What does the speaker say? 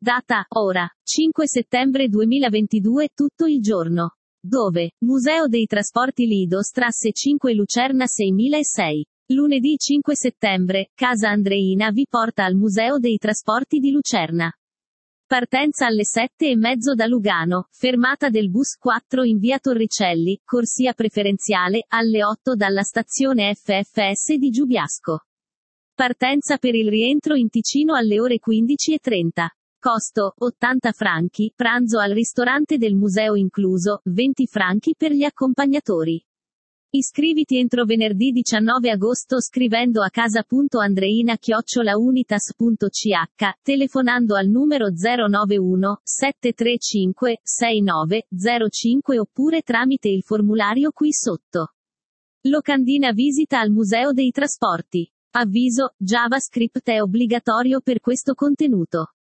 Data, ora, 5 settembre 2022, tutto il giorno. Dove? Museo dei Trasporti Lido Strasse 5 Lucerna 6006. Lunedì 5 settembre, Casa Andreina vi porta al Museo dei Trasporti di Lucerna. Partenza alle 7:30 da Lugano, fermata del bus 4 in via Torricelli, corsia preferenziale, alle 8 dalla stazione FFS di Giubiasco. Partenza per il rientro in Ticino alle ore 15:30. Costo, 80 franchi, pranzo al ristorante del museo incluso, 20 franchi per gli accompagnatori. Iscriviti entro venerdì 19 agosto scrivendo a casa.andreina@unitas.ch, telefonando al numero 091 735 6905 oppure tramite il formulario qui sotto. Locandina visita al Museo dei Trasporti. Avviso, JavaScript è obbligatorio per questo contenuto.